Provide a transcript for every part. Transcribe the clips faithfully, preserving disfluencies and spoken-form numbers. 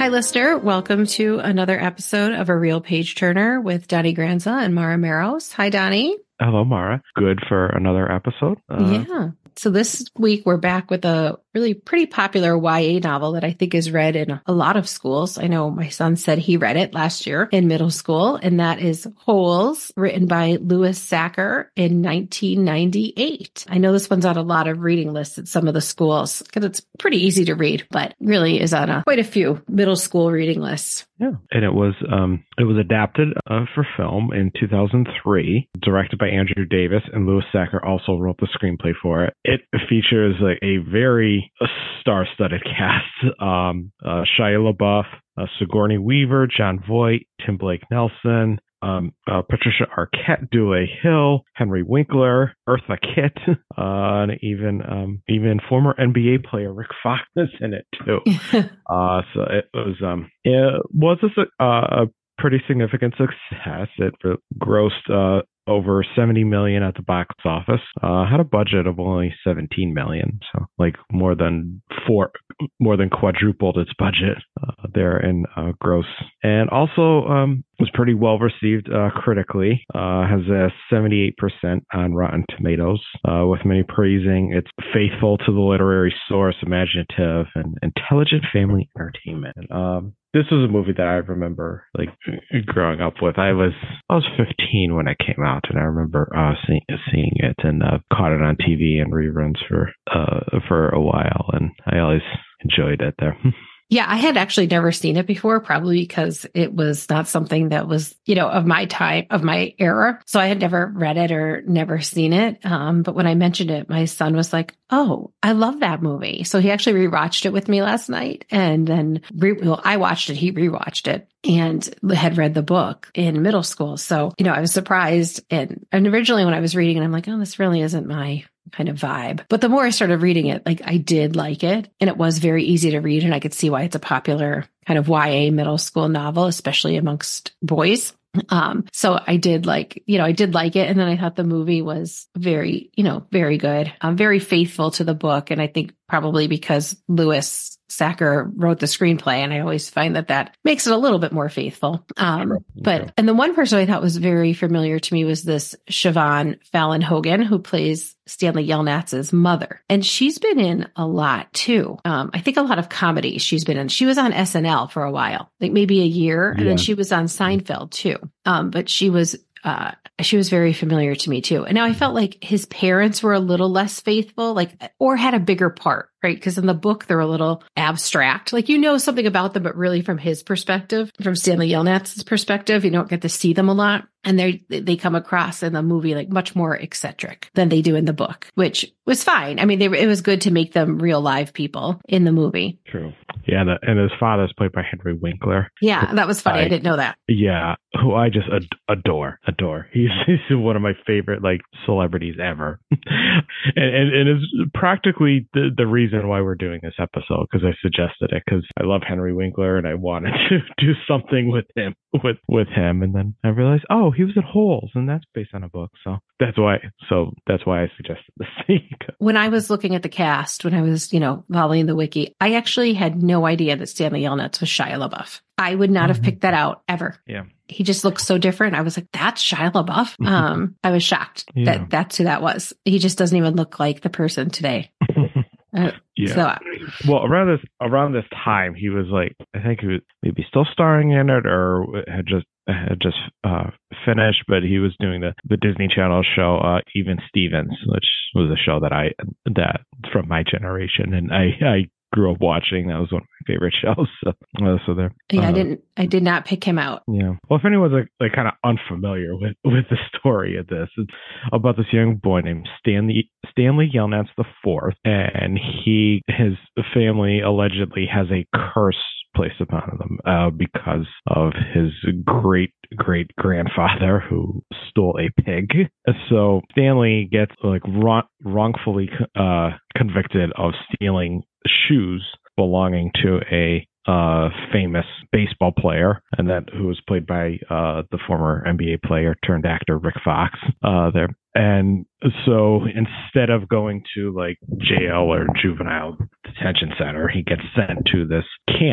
Hi, listener. Welcome to another episode of A Real Page Turner with Donnie Granza and Mara Maros. Hi, Donnie. Hello, Mara. Good for another episode. Uh, yeah. So this week we're back with a really pretty popular Y A novel that I think is read in a lot of schools. I know my son said he read it last year in middle school, and that is Holes, written by Louis Sachar in nineteen ninety-eight. I know this one's on a lot of reading lists at some of the schools because it's pretty easy to read, but really is on a, quite a few middle school reading lists. Yeah, and it was um it was adapted uh, for film in two thousand three, directed by Andrew Davis, and Louis Sachar also wrote the screenplay for it. It features like a very star-studded cast: um, uh, Shia LaBeouf, uh, Sigourney Weaver, Jon Voight, Tim Blake Nelson, um, uh, Patricia Arquette, Dule Hill, Henry Winkler, Eartha Kitt, uh, and even um, even former N B A player Rick Fox is in it too. uh, so it was um it was a, uh, a pretty significant success. It grossed uh, over seventy million at the box office. Uh, had a budget of only seventeen million, so like more than four, more than quadrupled its budget uh, there in uh, gross. And also um, was pretty well received uh, critically. Uh, has a seventy-eight percent on Rotten Tomatoes, uh, with many praising it's faithful to the literary source, imaginative, and intelligent family entertainment. Um, This was a movie that I remember like growing up with. I was I was fifteen when it came out, and I remember uh, seeing seeing it and uh, caught it on T V and reruns for uh, for a while, and I always enjoyed it there. Yeah, I had actually never seen it before, probably because it was not something that was, you know, of my time, of my era. So I had never read it or never seen it. Um, but when I mentioned it, my son was like, "Oh, I love that movie." So he actually rewatched it with me last night, and then re- well, I watched it, he rewatched it, and had read the book in middle school. So, you know, I was surprised. And, and originally when I was reading it, I'm like, "Oh, this really isn't my kind of vibe." But the more I started reading it, like I did like it, and it was very easy to read, and I could see why it's a popular kind of Y A middle school novel, especially amongst boys. Um, so I did like, you know, I did like it. And then I thought the movie was very, you know, very good, um, very faithful to the book. And I think probably because Louis Sachar wrote the screenplay, and I always find that that makes it a little bit more faithful. Um, Sure. but, Okay. and the one person I thought was very familiar to me was this Siobhan Fallon Hogan, who plays Stanley Yelnatz's mother. And she's been in a lot too. Um, I think a lot of comedies she's been in. She was on S N L for a while, like maybe a year. And Yeah. then she was on Seinfeld too. Um, but she was, uh, she was very familiar to me too. And now I felt like his parents were a little less faithful, like, or had a bigger part, right? Because in the book, they're a little abstract. Like, you know something about them, but really from his perspective, from Stanley Yelnatz's perspective, you don't get to see them a lot. And they they come across in the movie like much more eccentric than they do in the book, which was fine. I mean, they, it was good to make them real live people in the movie. True. Yeah, and, the, and his father is played by Henry Winkler. Yeah, that was funny. I, I didn't know that. Yeah, who I just ad- adore, adore. He's, he's one of my favorite like celebrities ever, and, and and is practically the the reason why we're doing this episode, because I suggested it because I love Henry Winkler and I wanted to do something with him with with him, and then I realized, oh, he was at Holes, and that's based on a book, so that's why. So that's why I suggested this thing. When I was looking at the cast, when I was you know following the wiki, I actually had no idea that Stanley Yelnats was Shia LaBeouf. I would not have picked that out ever. Yeah. He just looks so different. I was like, that's Shia LaBeouf. Um, I was shocked Yeah. that that's who that was. He just doesn't even look like the person today. Uh, Yeah. So, well, around this around this time, he was like, I think he was maybe still starring in it, or had just had just uh, finished. But he was doing the, the Disney Channel show, uh, Even Stevens, which was a show that I that from my generation, and I I grew up watching. That was one of my favorite shows. So, uh, so there. yeah, uh, I didn't. I did not pick him out. Yeah. Well, if anyone's like, like kind of unfamiliar with, with the story of this, it's about this young boy named Stanley Stanley Yelnats the Fourth, and he his family allegedly has a curse placed upon them uh, because of his great great grandfather who stole a pig. So Stanley gets like wrong, wrongfully uh, convicted of stealing shoes belonging to a uh, famous baseball player, and that who was played by uh, the former N B A player turned actor Rick Fox. Uh, there, and so instead of going to like jail or juvenile detention center, he gets sent to this camp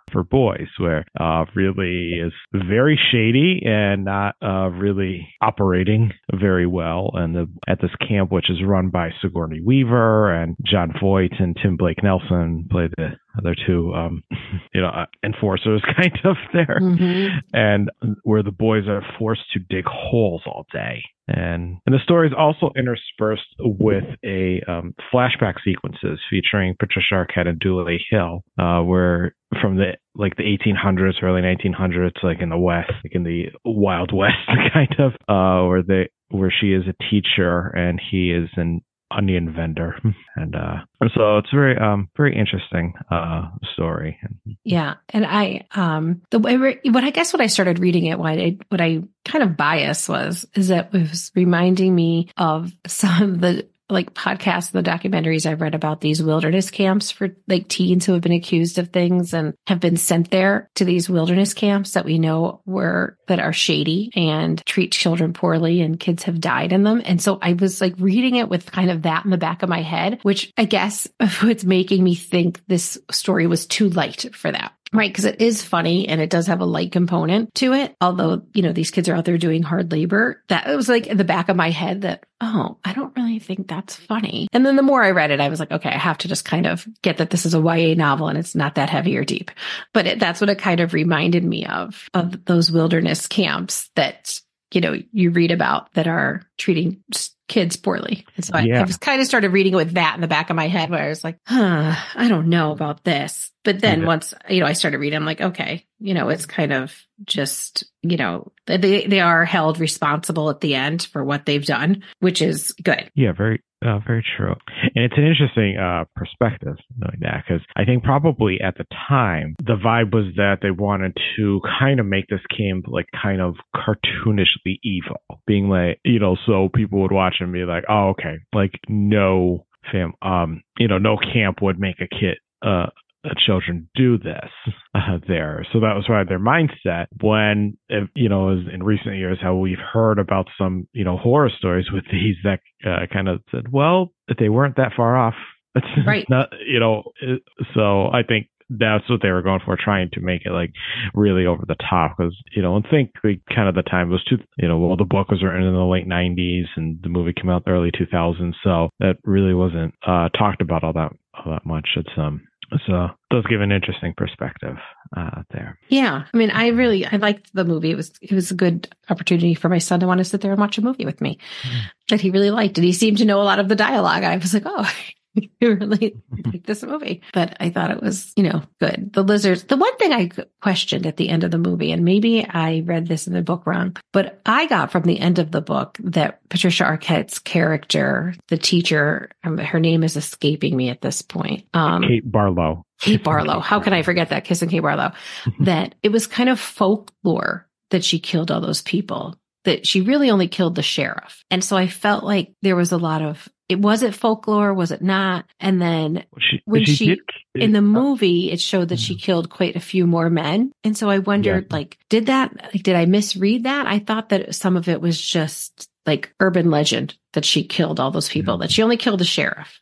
for boys, where uh, really is very shady and not uh, really operating very well. And the, at this camp, which is run by Sigourney Weaver and John Voight and Tim Blake Nelson, play the other two, um, you know, uh, enforcers kind of there, mm-hmm. and where the boys are forced to dig holes all day. And and the story is also interspersed with a um, flashback sequences featuring Patricia Arquette and Dule Hill, uh, where from the like the eighteen hundreds, early nineteen hundreds, like in the West, like in the Wild West, kind of, uh, where they where she is a teacher and he is an onion vendor, and uh so it's very um very interesting uh story. Yeah, and I um the way what I guess what I started reading it, what I what I kind of bias was is that it was reminding me of some of the like podcasts and the documentaries I've read about these wilderness camps for like teens who have been accused of things and have been sent there to these wilderness camps that we know were that are shady and treat children poorly, and kids have died in them. And so I was like reading it with kind of that in the back of my head, which I guess what's making me think this story was too light for that. Right, because it is funny and it does have a light component to it. Although, you know, these kids are out there doing hard labor. That it was like in the back of my head that, oh, I don't really think that's funny. And then the more I read it, I was like, okay, I have to just kind of get that this is a Y A novel and it's not that heavy or deep. But it, that's what it kind of reminded me of, of those wilderness camps that, you know, you read about that are treating kids poorly. And so yeah. I, I was kind of started reading it with that in the back of my head where I was like, huh, I don't know about this. But then yeah. once, you know, I started reading, I'm like, okay, you know, it's kind of just, you know, they, they are held responsible at the end for what they've done, which is good. Yeah, very, uh, very true. And it's an interesting uh, perspective knowing that, because I think probably at the time, the vibe was that they wanted to kind of make this camp like kind of cartoonishly evil, being like, you know, so people would watch and be like, oh, okay, like no fam, um, you know, no camp would make a kid, uh, children do this uh, there. So that was why their mindset when, if, you know, in recent years, how we've heard about some, you know, horror stories with these that uh, kind of said, well, they weren't that far off. It's right. not, you know, it, so I think that's what they were going for, trying to make it like really over the top. Because, you know, and think like, kind of the time was two, you know, well, the book was written in the late nineties and the movie came out in the early two thousands. So that really wasn't uh, talked about all that, all that much. It's, um, So it does give an interesting perspective uh, there. Yeah. I mean, I really, I liked the movie. It was, it was a good opportunity for my son to want to sit there and watch a movie with me mm. that he really liked. And he seemed to know a lot of the dialogue. I was like, oh, you really like this movie. But I thought it was, you know, good. The lizards, the one thing I questioned at the end of the movie, and maybe I read this in the book wrong, but I got from the end of the book that Patricia Arquette's character, the teacher, her name is escaping me at this point. Um, Kate Barlow. Kate Barlow. How can I forget that? Kissing Kate Barlow. That it was kind of folklore that she killed all those people, that she really only killed the sheriff. And so I felt like there was a lot of, it was it folklore, was it not? And then she, when she, she did, in the movie, it showed that she killed quite a few more men. And so I wondered, yeah. like, did that, like, did I misread that? I thought that some of it was just like urban legend that she killed all those people, mm-hmm. that she only killed the sheriff.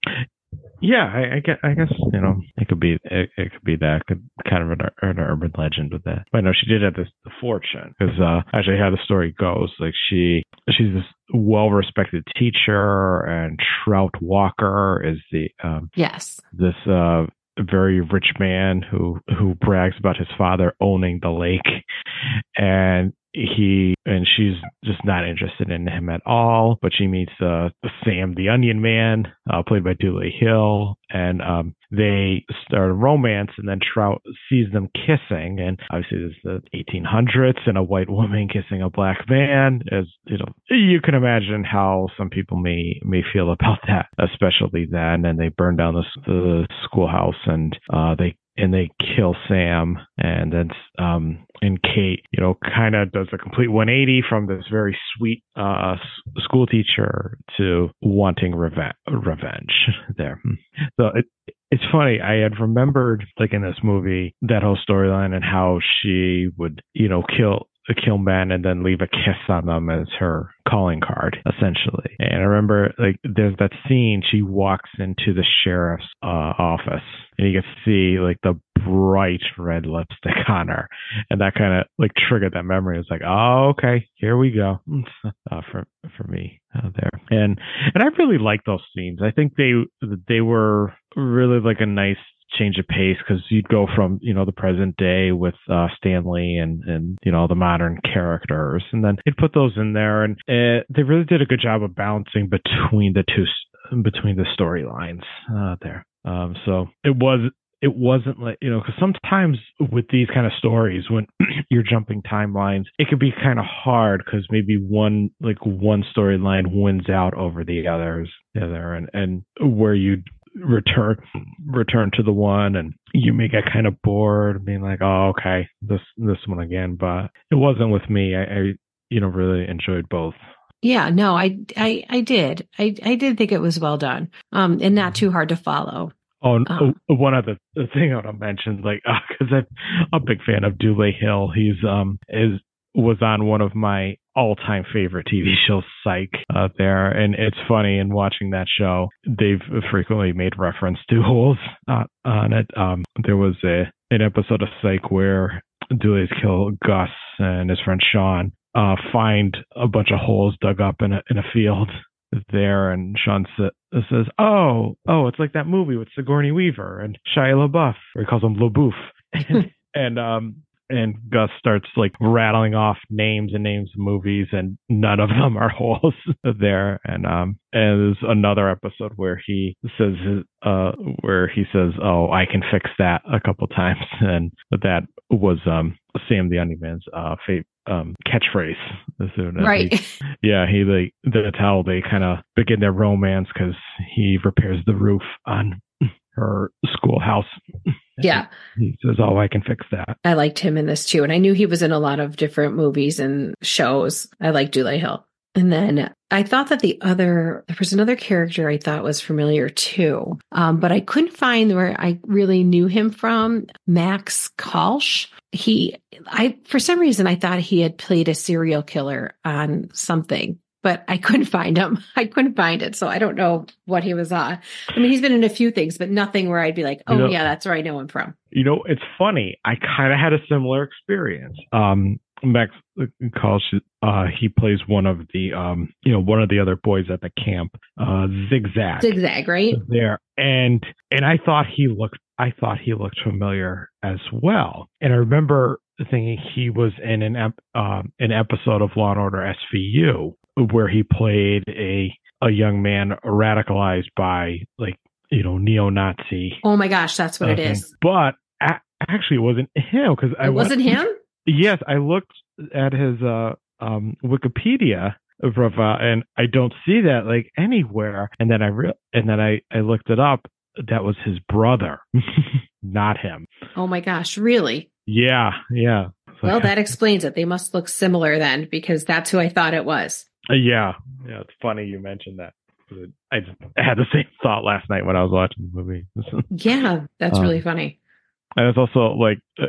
Yeah, I, I, guess, I guess, you know, it could be, it, it could be that, could kind of an, an urban legend with that. But no, she did have this the fortune, because uh, actually how the story goes, like she, she's this well-respected teacher, and Trout Walker is the, um, yes, this, uh, very rich man who, who brags about his father owning the lake, and he and she's just not interested in him at all. But she meets uh, Sam the Onion Man, uh, played by Dule Hill, and um, they start a romance. And then Trout sees them kissing, and obviously this is the eighteen hundreds, and a white woman kissing a black man. As you know, you can imagine how some people may may feel about that, especially then. And they burn down the, the schoolhouse, and uh, they. And they kill Sam, and then um, and Kate, you know, kind of does a complete one eighty from this very sweet uh, school teacher to wanting reve- revenge there. So it, it's funny. I had remembered, like in this movie, that whole storyline and how she would, you know, kill kill men and then leave a kiss on them as her calling card, essentially. And I remember, like, there's that scene, she walks into the sheriff's uh, office and you get to see like the bright red lipstick on her, and that kind of like triggered that memory. It's like, oh, okay, here we go. uh, for for me uh, there, and and I really like those scenes. I think they they were really like a nice change of pace, because you'd go from, you know, the present day with uh, Stanley and, and, you know, the modern characters, and then you'd put those in there, and uh, they really did a good job of balancing between the two, between the storylines uh, there. Um, so it was, it wasn't like, you know, because sometimes with these kind of stories, when you're jumping timelines, it could be kind of hard because maybe one, like one storyline wins out over the others, the other, and, and where you return return to the one, and you may get kind of bored being like, oh, okay, this this one again. But it wasn't with me. I, I you know really enjoyed both. Yeah, no, I I I did. I I did think it was well done. Um and not too hard to follow. Oh, and um, one other thing I want to mention, like, because uh, I'm a big fan of Dule Hill. He's um is was on one of my all-time favorite T V shows, Psych, out there. And it's funny, in watching that show, they've frequently made reference to holes uh, on it. Um, there was a an episode of Psych where Dule's kill Gus and his friend Sean uh, find a bunch of holes dug up in a, in a field there, and Sean sa- says, oh, oh, it's like that movie with Sigourney Weaver and Shia LaBeouf, or he calls him LaBeouf. and, and um And Gus starts like rattling off names and names of movies, and none of them are holes there. And um, and there's another episode where he says, uh, where he says, "Oh, I can fix that," a couple times, and that was um Sam the Onion Man's uh fa- um catchphrase. Right. He, yeah, he like that's how they kind of begin their romance, because he repairs the roof on her schoolhouse. Yeah. He says, oh, I can fix that. I liked him in this too. And I knew he was in a lot of different movies and shows. I like Dule Hill. And then I thought that the other, there was another character I thought was familiar too. Um, but I couldn't find where I really knew him from. Max Kalsch. He, I, for some reason, I thought he had played a serial killer on something, but I couldn't find him. I couldn't find it. So I don't know what he was on. I mean, he's been in a few things, but nothing where I'd be like, oh, you know, yeah, that's where I know him from. You know, it's funny. I kind of had a similar experience. Um, Max calls, uh, he plays one of the, um, you know, one of the other boys at the camp, uh, Zigzag. Zigzag, right? There. And, and I thought he looked, I thought he looked familiar as well. And I remember thinking he was in an, ep- um, an episode of Law and Order S V U, where he played a a young man radicalized by, like, you know, neo-Nazi. Oh my gosh, that's what uh, it is. But a- actually, it wasn't him, because I it wasn't went, him. Yes, I looked at his uh, um, Wikipedia profile, and I don't see that like anywhere. And then I re- and then I, I looked it up. That was his brother, not him. Oh my gosh, really? Yeah, yeah. Well, that explains it. They must look similar then, because that's who I thought it was. Uh, yeah, yeah. It's funny you mentioned that. I just had the same thought last night when I was watching the movie. Yeah, that's um, really funny. And it's also like uh,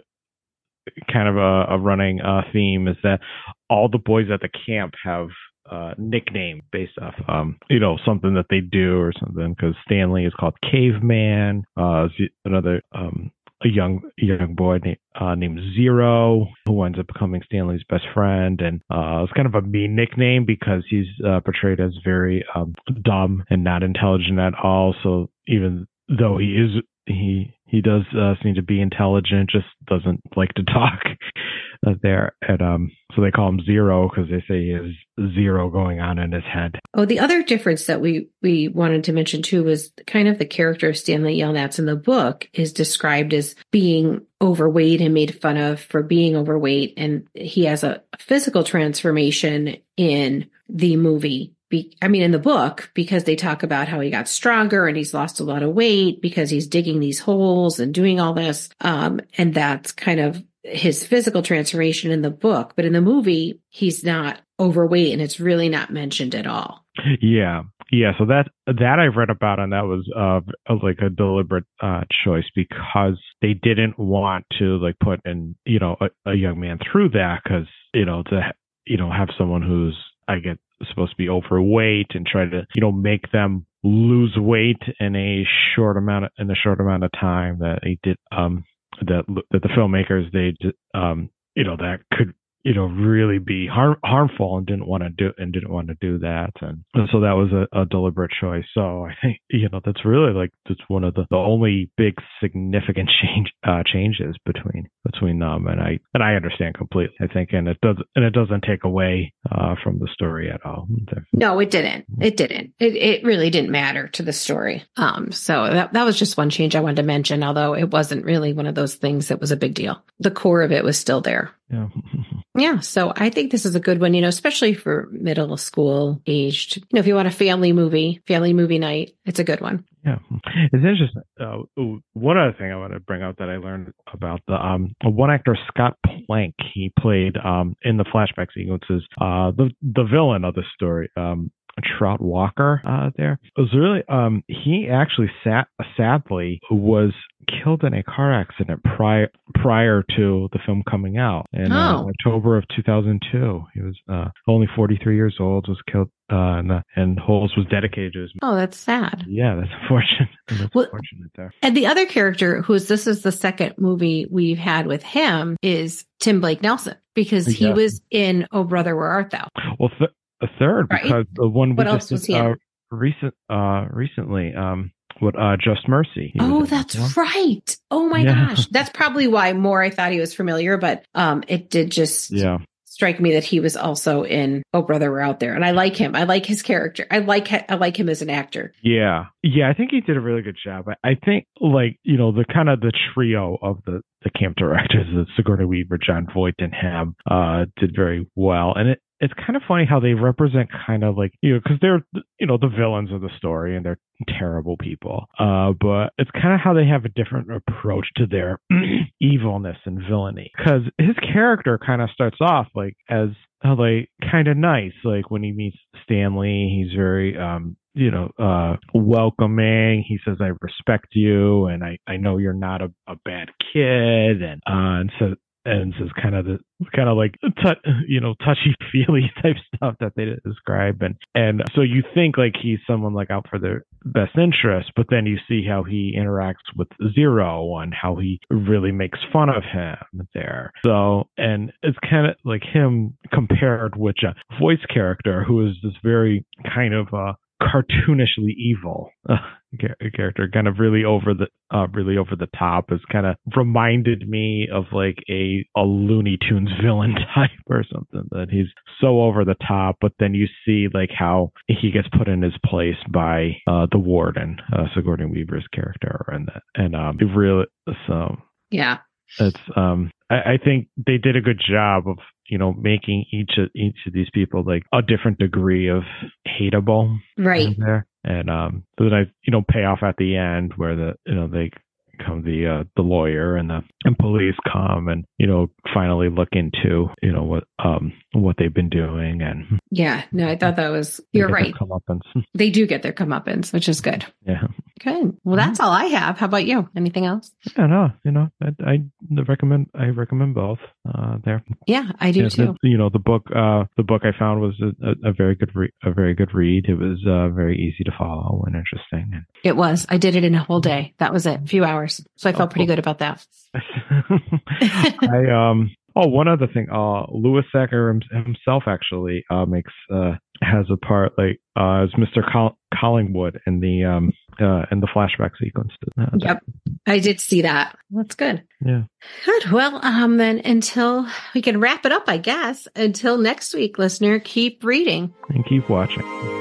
kind of a, a running uh, theme is that all the boys at the camp have uh, nickname based off, um, you know, something that they do or something. Because Stanley is called Caveman. Uh, another um, a young young boy named, uh, named Zero, who ends up becoming Stanley's best friend, and uh, it's kind of a mean nickname because he's uh, portrayed as very um, dumb and not intelligent at all. So even though he is, he he does uh, seem to be intelligent, just doesn't like to talk. Uh, there, and um, so they call him Zero because they say he has zero going on in his head. Oh, the other difference that we we wanted to mention too was kind of the character of Stanley Yelnats in the book is described as being overweight and made fun of for being overweight, and he has a physical transformation in the movie. Be, I mean, in the book, because they talk about how he got stronger and he's lost a lot of weight because he's digging these holes and doing all this, um, and that's kind of his physical transformation in the book. But in the movie, he's not overweight, and it's really not mentioned at all. Yeah. Yeah. So that, that I've read about, and that was, uh, like a deliberate, uh, choice because they didn't want to like put in, you know, a, a young man through that. Cause, you know, to, you know, have someone who's, I get supposed to be overweight and try to, you know, make them lose weight in a short amount of, in a short amount of time that he did, um, that, that the filmmakers, they, um, you know, that could, you know, really be harm, harmful and didn't want to do and didn't want to do that. And so that was a, a deliberate choice. So I think, you know, that's really like, that's one of the, the only big significant change, uh, changes between, between them. And I, and I understand completely, I think, and it does, and it doesn't take away, uh, from the story at all. No, it didn't. It didn't. It, it really didn't matter to the story. Um, so that, that was just one change I wanted to mention, although it wasn't really one of those things that was a big deal. The core of it was still there. Yeah. Yeah. So I think this is a good one, you know, especially for middle school aged, you know, if you want a family movie, family movie night, it's a good one. Yeah. It's interesting. Uh, one other thing I want to bring out that I learned about the, um, one actor, Scott Plank, he played, um, in the flashback sequences, uh, the, the villain of the story, um, Trout Walker, uh, there. It was really, um, he actually sat, sadly was killed in a car accident prior, prior to the film coming out in uh, oh. October of two thousand two. He was, uh, only forty-three years old, was killed, uh, and, uh, and Holes was dedicated to his. Oh, that's sad. Yeah, that's unfortunate. That's well, unfortunate there. And the other character who's, this is the second movie we've had with him, is Tim Blake Nelson, because he yeah. was in Oh Brother, Where Art Thou? Well, th- a third, right? Because the one we what just else was did, he uh, recent, uh, recently, um, what, uh, Just Mercy. He oh, that's right. Oh my yeah. gosh. That's probably why more I thought he was familiar, but, um, it did just yeah. strike me that he was also in Oh Brother, We're Out There. And I like him. I like his character. I like, I like him as an actor. Yeah. Yeah. I think he did a really good job. I, I think like, you know, the kind of the trio of the, the camp directors, the Sigourney Weaver, John Voight, and him, uh, did very well. And it, it's kind of funny how they represent kind of like, you know, because they're, you know, the villains of the story and they're terrible people. Uh, but it's kind of how they have a different approach to their evilness and villainy. Because his character kind of starts off like as uh, like kind of nice. Like when he meets Stanley, he's very, um, you know, uh, welcoming. He says, I respect you and I, I know you're not a, a bad kid. And, uh, and so, and so it's kind of the kind of like t- you know touchy feely type stuff that they describe, and and so you think like he's someone like out for their best interest, but then you see how he interacts with Zero and how he really makes fun of him there. So and it's kind of like him compared with a Voight's character, who is this very kind of uh cartoonishly evil uh, character, kind of really over the uh, really over the top. Has kind of reminded me of like a a Looney Tunes villain type or something, that he's so over the top, but then you see like how he gets put in his place by uh, the warden, uh, Sigourney Weaver's character, and and um it really so yeah it's um I, I think they did a good job of, you know, making each of each of these people like a different degree of hateable, right there, and um, so then I, you know, pay off at the end where the, you know, they come the uh, the lawyer and the and police come and, you know, finally look into, you know, what um what they've been doing. And yeah, no, I thought that was, you're right. They do get their comeuppance, which is good. Yeah. Good. Well, that's all I have. How about you? Anything else? Yeah, no, you know, I, I recommend I recommend both uh, there. Yeah, I do yeah, too. The, you know, the book uh, the book I found was a, a very good re- a very good read. It was uh, very easy to follow and interesting. It was. I did it in a whole day. That was it. A few hours. So I felt oh, pretty cool. good about that. I um. Oh, one other thing. Uh, Louis Sacker himself actually uh, makes uh, has a part like uh, as Mister Col- Collingwood in the um uh, in the flashback sequence. Uh, yep, I did see that. That's good. Yeah. Good. Well, um, then until we can wrap it up, I guess. Until next week, listener, keep reading and keep watching.